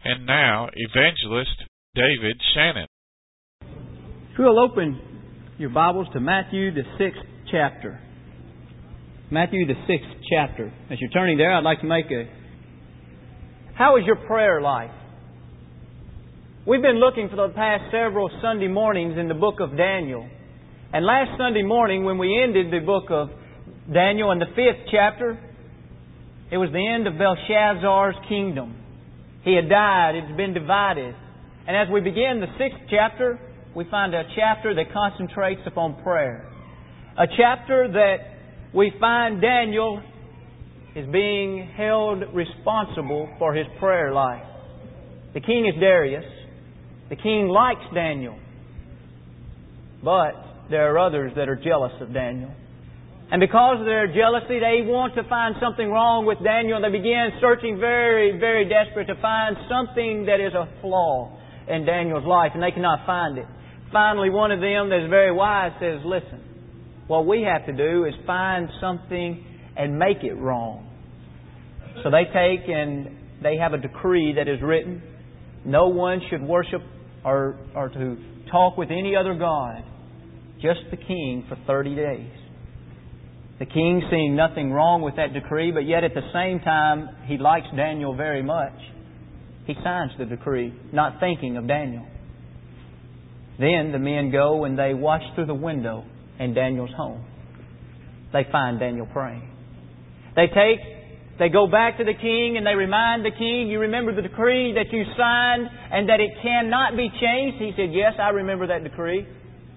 And now, Evangelist David Shannon. If you'll open your Bibles to Matthew, the 6th chapter. Matthew, the 6th chapter. As you're turning there, I'd like to How is your prayer life? We've been looking for the past several Sunday mornings in the book of Daniel. And last Sunday morning, when we ended the book of Daniel in the 5th chapter, it was the end of Belshazzar's kingdom. He had died. It had been divided. And as we begin the 6th chapter, we find a chapter that concentrates upon prayer. A chapter that we find Daniel is being held responsible for his prayer life. The king is Darius. The king likes Daniel. But there are others that are jealous of Daniel. And because of their jealousy, they want to find something wrong with Daniel. They begin searching very, very desperate to find something that is a flaw in Daniel's life, and they cannot find it. Finally, one of them that is very wise says, listen, what we have to do is find something and make it wrong. So they take and they have a decree that is written. No one should worship or to talk with any other god, just the king for 30 days. The king, seeing nothing wrong with that decree, but yet at the same time, he likes Daniel very much. He signs the decree, not thinking of Daniel. Then the men go and they watch through the window in Daniel's home. They find Daniel praying. They go back to the king and they remind the king, you remember the decree that you signed and that it cannot be changed? He said, yes, I remember that decree.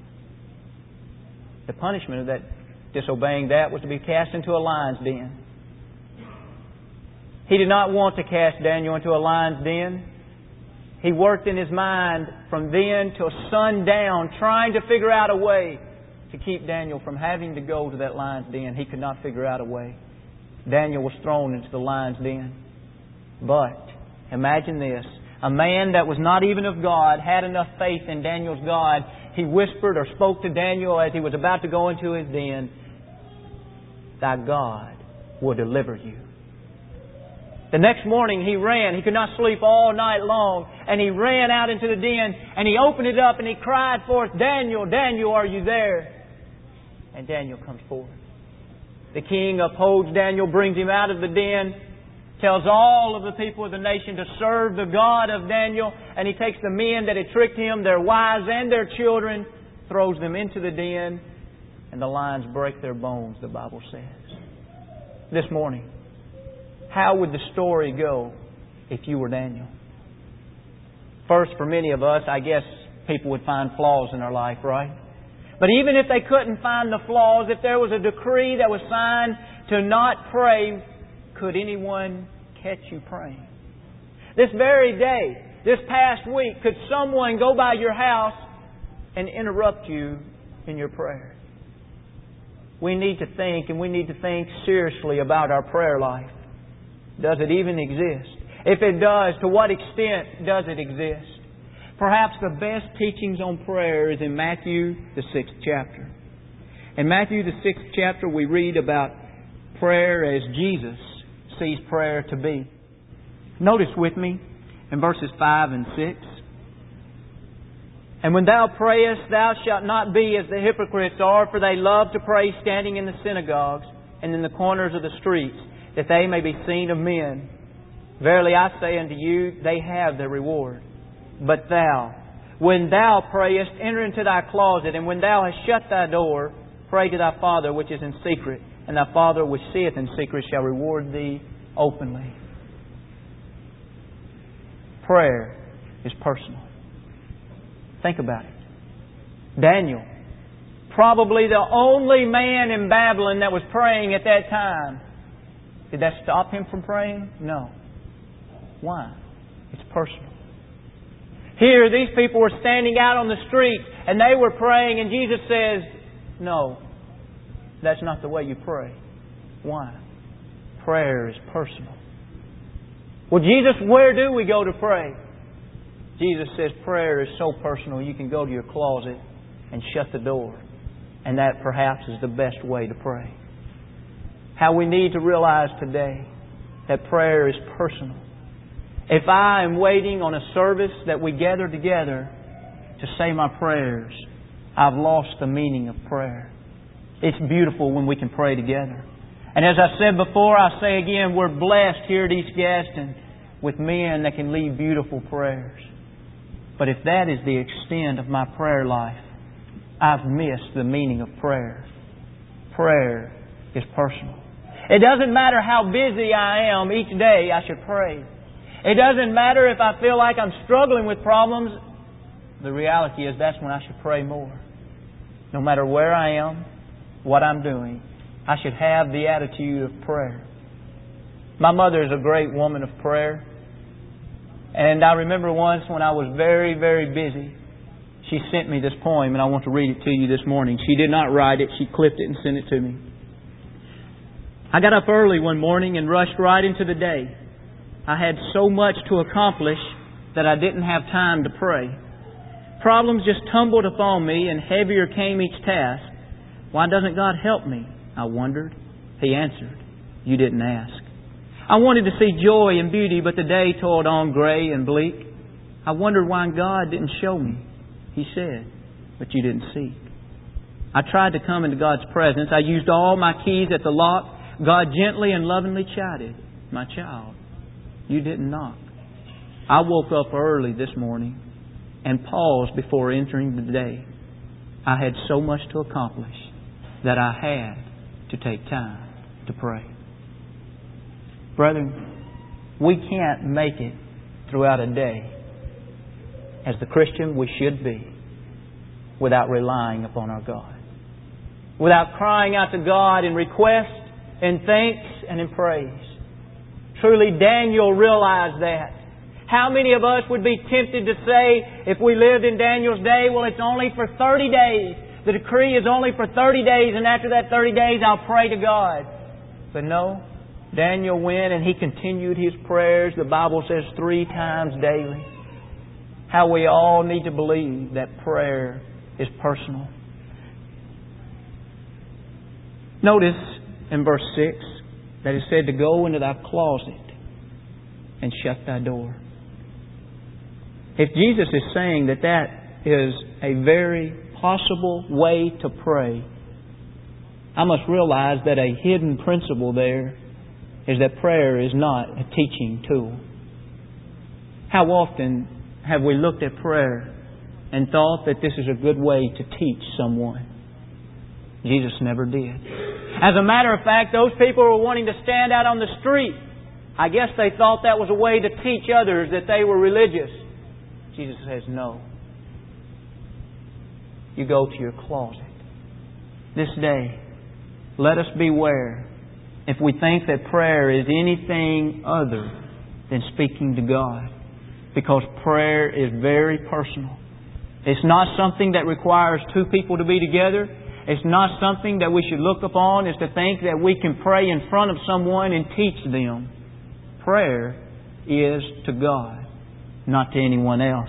The punishment of that disobeying that was to be cast into a lion's den. He did not want to cast Daniel into a lion's den. He worked in his mind from then till sundown trying to figure out a way to keep Daniel from having to go to that lion's den. He could not figure out a way. Daniel was thrown into the lion's den. But imagine this. A man that was not even of God had enough faith in Daniel's God. He whispered or spoke to Daniel as he was about to go into his den, thy God will deliver you. The next morning he ran. He could not sleep all night long. And he ran out into the den and he opened it up and he cried forth, Daniel, Daniel, are you there? And Daniel comes forth. The king upholds Daniel, brings him out of the den, tells all of the people of the nation to serve the God of Daniel, and he takes the men that had tricked him, their wives and their children, throws them into the den, and the lions break their bones, the Bible says. This morning, how would the story go if you were Daniel? First, for many of us, I guess people would find flaws in our life, right? But even if they couldn't find the flaws, if there was a decree that was signed to not pray, could anyone catch you praying? This very day, this past week, could someone go by your house and interrupt you in your prayer? We need to think, and we need to think seriously about our prayer life. Does it even exist? If it does, to what extent does it exist? Perhaps the best teachings on prayer is in Matthew, the 6th chapter. In Matthew, the 6th chapter, we read about prayer as Jesus sees prayer to be. Notice with me in verses 5 and 6. And when thou prayest, thou shalt not be as the hypocrites are, for they love to pray standing in the synagogues and in the corners of the streets, that they may be seen of men. Verily I say unto you, they have their reward. But thou, when thou prayest, enter into thy closet, and when thou hast shut thy door, pray to thy Father which is in secret, and thy Father which seeth in secret shall reward thee openly. Prayer is personal. Think about it. Daniel, probably the only man in Babylon that was praying at that time. Did that stop him from praying? No. Why? It's personal. Here, these people were standing out on the street and they were praying, and Jesus says, no, that's not the way you pray. Why? Prayer is personal. Well, Jesus, where do we go to pray? Jesus says prayer is so personal you can go to your closet and shut the door. And that perhaps is the best way to pray. How we need to realize today that prayer is personal. If I am waiting on a service that we gather together to say my prayers, I've lost the meaning of prayer. It's beautiful when we can pray together. And as I said before, I say again, we're blessed here at East Gaston with men that can lead beautiful prayers. But if that is the extent of my prayer life, I've missed the meaning of prayer. Prayer is personal. It doesn't matter how busy I am each day, I should pray. It doesn't matter if I feel like I'm struggling with problems. The reality is that's when I should pray more. No matter where I am, what I'm doing, I should have the attitude of prayer. My mother is a great woman of prayer. And I remember once when I was very, very busy, she sent me this poem, and I want to read it to you this morning. She did not write it. She clipped it and sent it to me. I got up early one morning and rushed right into the day. I had so much to accomplish that I didn't have time to pray. Problems just tumbled upon me, and heavier came each task. Why doesn't God help me? I wondered. He answered, you didn't ask. I wanted to see joy and beauty, but the day toiled on gray and bleak. I wondered why God didn't show me. He said, but you didn't seek. I tried to come into God's presence. I used all my keys at the lock. God gently and lovingly chided, my child, you didn't knock. I woke up early this morning and paused before entering the day. I had so much to accomplish that I had to take time to pray. Brethren, we can't make it throughout a day as the Christian we should be without relying upon our God. Without crying out to God in request, in thanks, and in praise. Truly, Daniel realized that. How many of us would be tempted to say, if we lived in Daniel's day, well, it's only for 30 days. The decree is only for 30 days, and after that 30 days, I'll pray to God. But no, Daniel went and he continued his prayers. The Bible says 3 times daily. How we all need to believe that prayer is personal. Notice in verse 6 that it said to go into thy closet and shut thy door. If Jesus is saying that that is a very possible way to pray, I must realize that a hidden principle there is that prayer is not a teaching tool. How often have we looked at prayer and thought that this is a good way to teach someone? Jesus never did. As a matter of fact, those people were wanting to stand out on the street. I guess they thought that was a way to teach others that they were religious. Jesus says, no. You go to your closet. This day, let us beware if we think that prayer is anything other than speaking to God. Because prayer is very personal. It's not something that requires 2 people to be together. It's not something that we should look upon as to think that we can pray in front of someone and teach them. Prayer is to God, not to anyone else.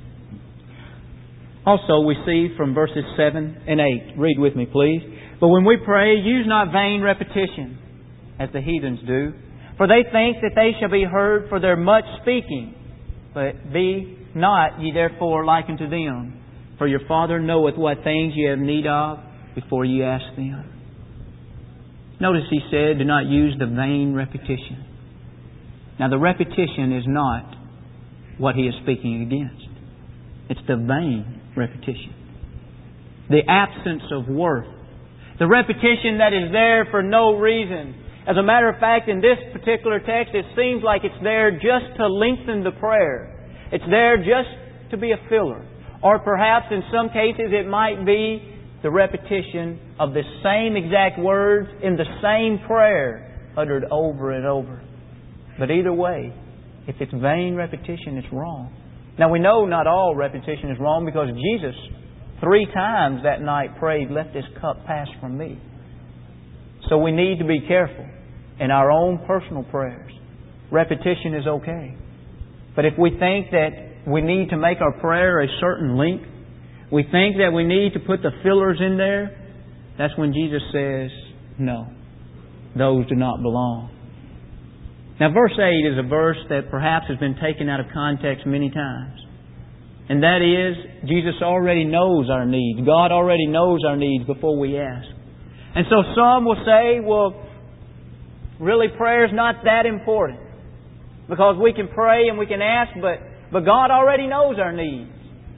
Also, we see from verses 7 and 8. Read with me, please. But when we pray, use not vain repetition, as the heathens do. For they think that they shall be heard for their much speaking. But be not ye therefore like unto them. For your Father knoweth what things ye have need of before ye ask them. Notice he said, do not use the vain repetition. Now the repetition is not what he is speaking against. It's the vain repetition. The absence of worth. The repetition that is there for no reason. As a matter of fact, in this particular text, it seems like it's there just to lengthen the prayer. It's there just to be a filler. Or perhaps in some cases it might be the repetition of the same exact words in the same prayer uttered over and over. But either way, if it's vain repetition, it's wrong. Now we know not all repetition is wrong because Jesus 3 times that night prayed, let this cup pass from me. So we need to be careful in our own personal prayers. Repetition is okay. But if we think that we need to make our prayer a certain length, we think that we need to put the fillers in there, that's when Jesus says, no, those do not belong. Now, verse 8 is a verse that perhaps has been taken out of context many times. And that is, Jesus already knows our needs. God already knows our needs before we ask. And so some will say, well, really prayer's not that important. Because we can pray and we can ask, but God already knows our needs.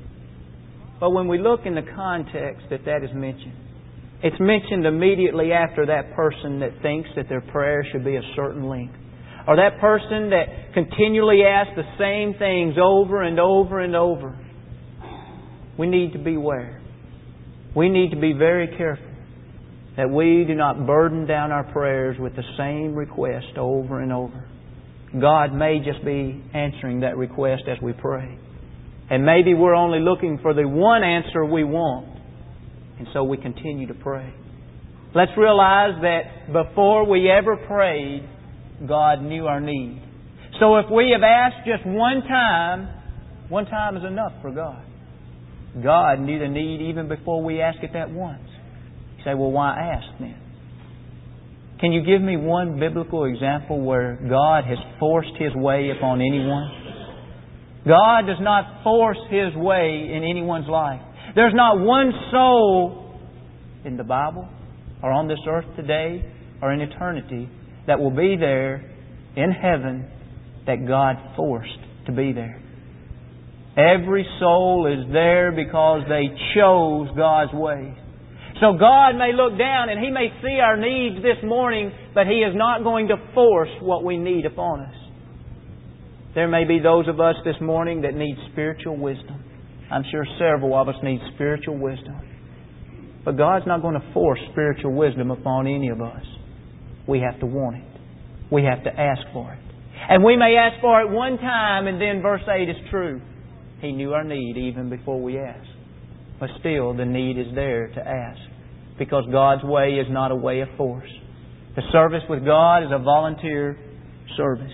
But when we look in the context that is mentioned, it's mentioned immediately after that person that thinks that their prayer should be a certain length. Or that person that continually asks the same things over and over and over. We need to beware. We need to be very careful that we do not burden down our prayers with the same request over and over. God may just be answering that request as we pray. And maybe we're only looking for the one answer we want. And so we continue to pray. Let's realize that before we ever prayed, God knew our need. So if we have asked just one time is enough for God. God knew the need even before we ask it that once. You say, well, why ask then? Can you give me one biblical example where God has forced His way upon anyone? God does not force His way in anyone's life. There's not one soul in the Bible or on this earth today or in eternity that will be there in heaven that God forced to be there. Every soul is there because they chose God's way. So God may look down and He may see our needs this morning, but He is not going to force what we need upon us. There may be those of us this morning that need spiritual wisdom. I'm sure several of us need spiritual wisdom. But God's not going to force spiritual wisdom upon any of us. We have to want it. We have to ask for it. And we may ask for it one time, and then verse 8 is true. He knew our need even before we asked. But still, the need is there to ask. Because God's way is not a way of force. The service with God is a volunteer service.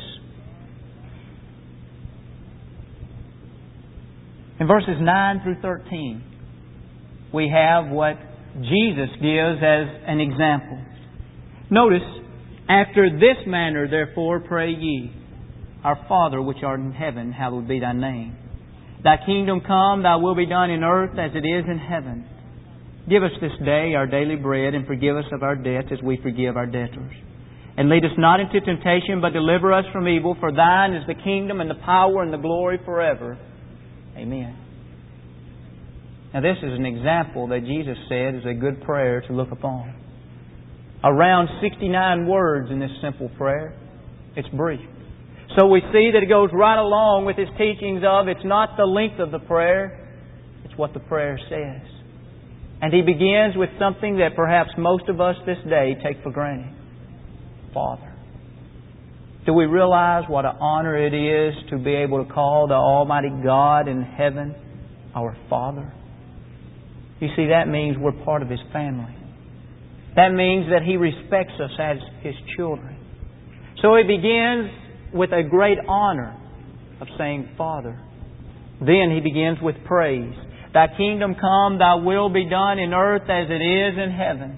In verses 9 through 13, we have what Jesus gives as an example. Notice, after this manner, therefore, pray ye, Our Father which art in heaven, hallowed be Thy name. Thy kingdom come, Thy will be done in earth as it is in heaven. Give us this day our daily bread, and forgive us of our debts as we forgive our debtors. And lead us not into temptation, but deliver us from evil. For Thine is the kingdom and the power and the glory forever. Amen. Now this is an example that Jesus said is a good prayer to look upon. Around 69 words in this simple prayer. It's brief. So we see that it goes right along with His teachings of it's not the length of the prayer, it's what the prayer says. And He begins with something that perhaps most of us this day take for granted. Father. Do we realize what an honor it is to be able to call the Almighty God in heaven our Father? You see, that means we're part of His family. That means that He respects us as His children. So He begins with a great honor of saying, Father. Then He begins with praise. Thy kingdom come, Thy will be done in earth as it is in heaven.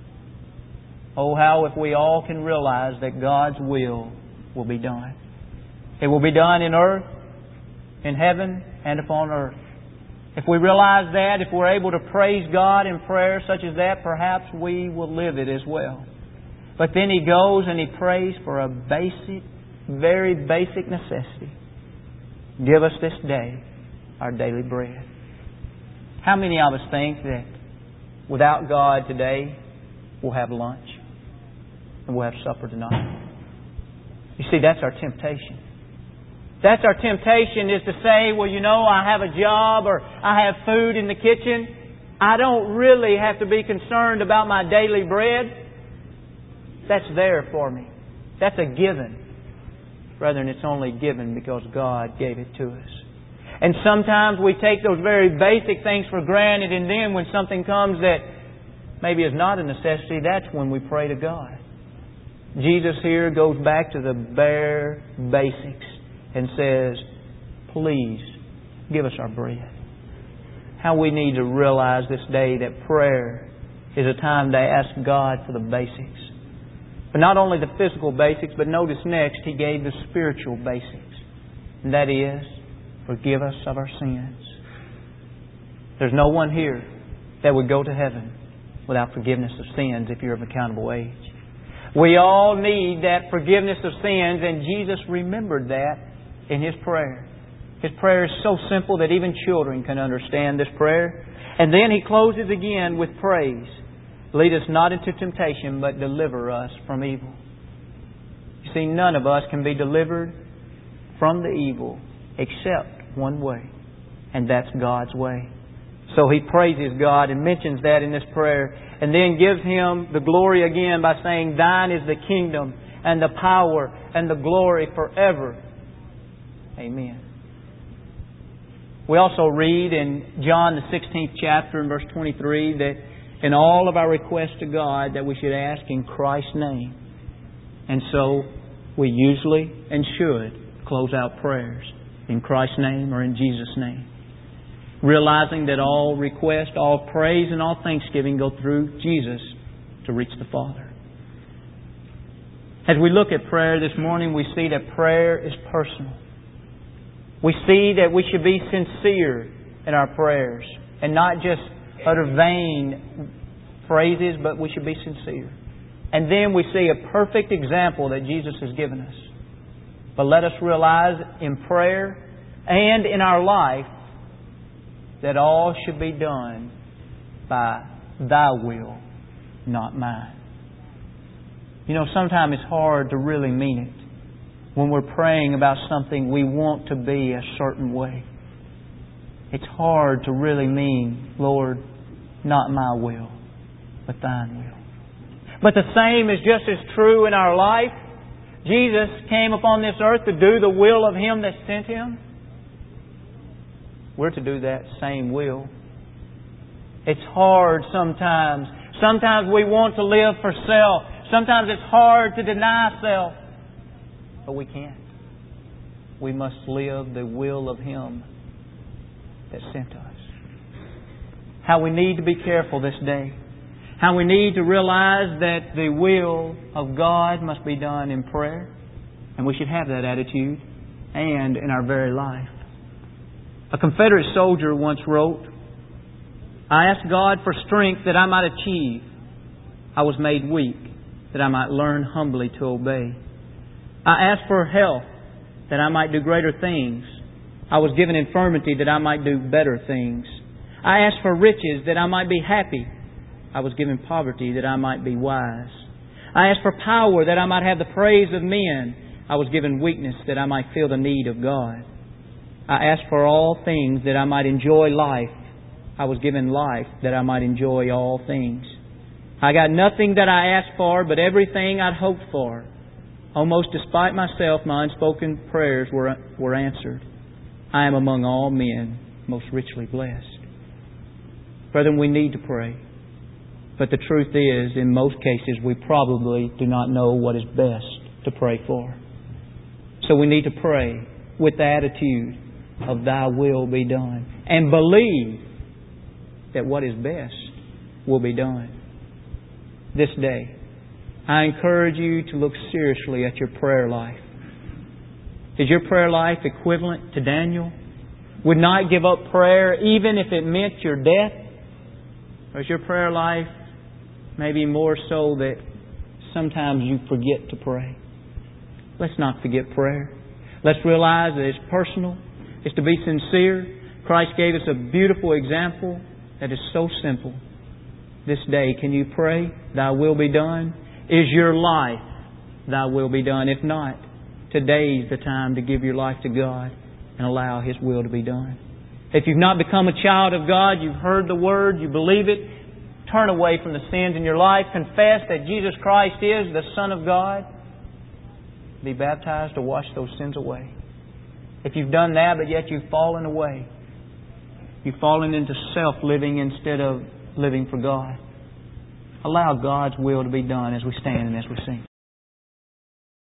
Oh, how if we all can realize that God's will be done. It will be done in earth, in heaven, and upon earth. If we realize that, if we're able to praise God in prayer such as that, perhaps we will live it as well. But then He goes and He prays for a basic, very basic necessity. Give us this day our daily bread. How many of us think that without God today, we'll have lunch and we'll have supper tonight? You see, that's our temptation. That's our temptation, is to say, well, you know, I have a job or I have food in the kitchen. I don't really have to be concerned about my daily bread. That's there for me. That's a given. Rather than it's only given because God gave it to us. And sometimes we take those very basic things for granted, and then when something comes that maybe is not a necessity, that's when we pray to God. Jesus here goes back to the bare basics and says, please give us our bread. How we need to realize this day that prayer is a time to ask God for the basics. But not only the physical basics, but notice next, He gave the spiritual basics. And that is, forgive us of our sins. There's no one here that would go to heaven without forgiveness of sins if you're of accountable age. We all need that forgiveness of sins, and Jesus remembered that in His prayer. His prayer is so simple that even children can understand this prayer. And then He closes again with praise. Lead us not into temptation, but deliver us from evil. You see, none of us can be delivered from the evil except one way, and that's God's way. So he praises God and mentions that in this prayer, and then gives Him the glory again by saying, Thine is the kingdom and the power and the glory forever. Amen. We also read in John the 16th chapter in verse 23 that in all of our requests to God that we should ask in Christ's name. And so we usually and should close out prayers in Christ's name or in Jesus' name. Realizing that all request, all praise, and all thanksgiving go through Jesus to reach the Father. As we look at prayer this morning, we see that prayer is personal. We see that we should be sincere in our prayers and not just utter vain phrases, but we should be sincere. And then we see a perfect example that Jesus has given us. But let us realize in prayer and in our life that all should be done by Thy will, not mine. You know, sometimes it's hard to really mean it. When we're praying about something we want to be a certain way. It's hard to really mean, Lord, not my will, but Thine will. But the same is just as true in our life. Jesus came upon this earth to do the will of Him that sent Him. We're to do that same will. It's hard sometimes. Sometimes we want to live for self. Sometimes it's hard to deny self. But we can't. We must live the will of Him that sent us. How we need to be careful this day. How we need to realize that the will of God must be done in prayer. And we should have that attitude and in our very life. A Confederate soldier once wrote, I asked God for strength that I might achieve. I was made weak that I might learn humbly to obey. I asked for health that I might do greater things. I was given infirmity that I might do better things. I asked for riches that I might be happy. I was given poverty that I might be wise. I asked for power that I might have the praise of men. I was given weakness that I might feel the need of God. I asked for all things that I might enjoy life. I was given life that I might enjoy all things. I got nothing that I asked for, but everything I'd hoped for. Almost despite myself, my unspoken prayers were answered. I am among all men most richly blessed. Brethren, we need to pray. But the truth is, in most cases, we probably do not know what is best to pray for. So we need to pray with the attitude of Thy will be done. And believe that what is best will be done. This day, I encourage you to look seriously at your prayer life. Is your prayer life equivalent to Daniel? Would not give up prayer even if it meant your death? Or is your prayer life maybe more so that sometimes you forget to pray? Let's not forget prayer. Let's realize that it's personal. It's to be sincere. Christ gave us a beautiful example that is so simple. This day, can you pray, Thy will be done? Is your life, Thy will be done? If not, today's the time to give your life to God and allow His will to be done. If you've not become a child of God, you've heard the Word, you believe it, turn away from the sins in your life, confess that Jesus Christ is the Son of God, be baptized to wash those sins away. If you've done that, but yet you've fallen away, you've fallen into self-living instead of living for God, allow God's will to be done as we stand and as we sing.